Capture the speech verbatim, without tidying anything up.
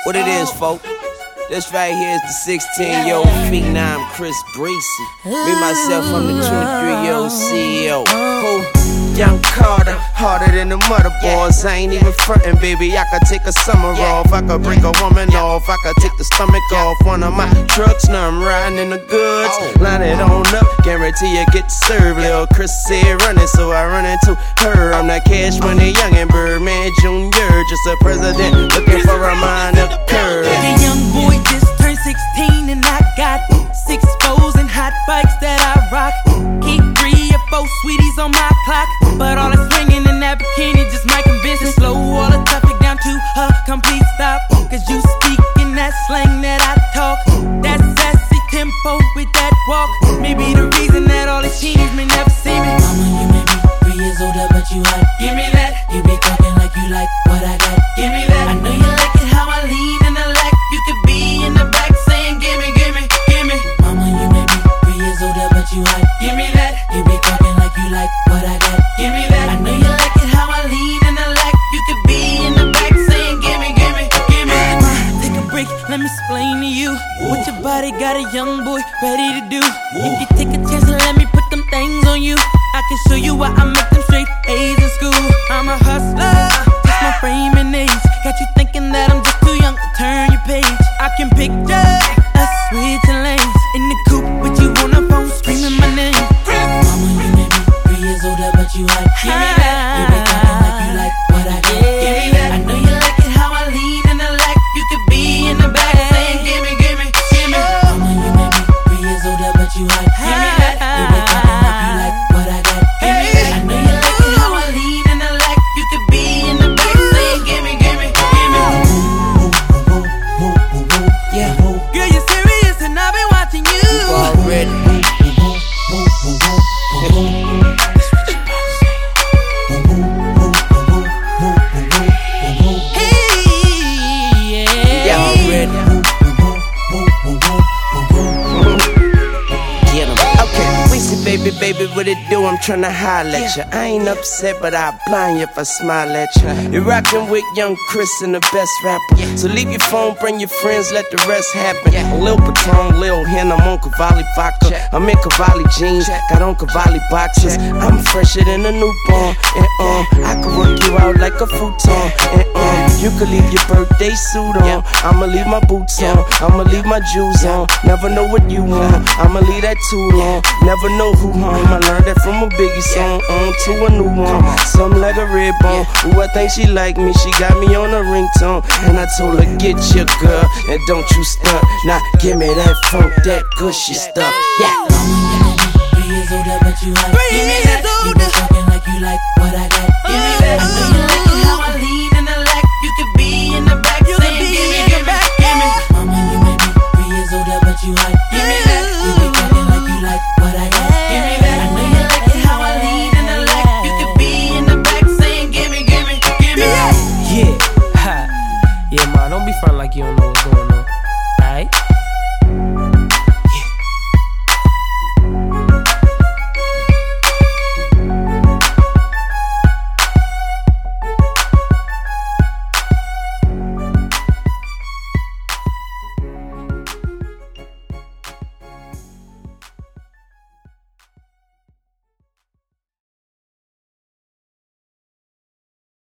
What it is, folk? This right here is the sixteen-year-old phenom Chris Breezy. Me, myself, I'm the twenty-three-year-old C E O. Who? Young Carter, harder than the mother boys. I ain't even frontin', baby. I could take a summer off. I could break a woman off. I could take the stomach off one of my trucks. Now I'm riding in the goods. Line it on up, guarantee you get served. Lil' Chris said running, so I run into her. I'm that Cash Money young and Birdman Junior Just a president looking for a minor curve. The young boy just turned sixteen and I got six foes and hot bikes that I rock. Keep three or four sweeties on my clock, but all that's swinging in that bikini just might convince me. Slow all the traffic down to a complete stop, cause you speak in that slang that I talk. That sassy tempo with that walk may be the reason that all these teenies may never see me. Mama, you may be three years older, but you hot. Give me that. You be talking like you like what I got. Give me that. I know you like it how I lean in the lack. You could be in the back saying gimme, gimme, gimme. Mama, you may be three years older, but you hot. Give me that. You be talking like you like what I got. Give me that. I know you like it how I lean in the lack. You could be in the back saying gimme, gimme, gimme. Ma, take a break, let me explain to you what your body got a young boy ready to do. If you take a chance and let me put them things on you, I can show you why I make them straight A's in school. I'm a hustler, just my frame and age got you thinking that I'm just too young to turn your page. I can picture us switching lanes in the coupe with you on the phone screaming my name. Mama, you may be three years older, but you hot. Give me that. You be talking like you like what I got. Give me that. I know you like it how I lean in the lack. You could be in the back saying gimme, gimme, gimme. Mama, you may be three years older, but you hot. Give me that. You be talking like you like what I got. Give me that. I know you like it how I lean in the lack. You could be in the back saying gimme, gimme, gimme. Yeah, Girl, you're serious and I've been watching you. already. Hey, yeah. Yeah, already. Get 'em. Okay, Weezy, baby, baby, what it do? I'm tryna holler at ya. I ain't upset, but I'll blind you if I smile at ya. You're rockin' with young Chris and the best rapper. So leave your phone, bring your friends, let the rest happen. Lil Patron, Lil Hen, I'm on Cavalli vodka. I'm in Cavalli jeans, got on Cavalli boxes. I'm fresher than a newborn, and um, I could work you out like a futon, and um, you could leave your birthday suit on. I'ma leave my boots on, I'ma leave my jewels on. Never know what you want, I'ma leave that too long. Never know who home, I learned that from a Biggie song. On to a new one, something like a red bone. Ooh, I think she like me, she got me on a ringtone. And I told her, get your girl, and don't you stunt. Now give me that funk, that gushy stuff, yeah. Mama, you may be three years older, but you hot. Give me that.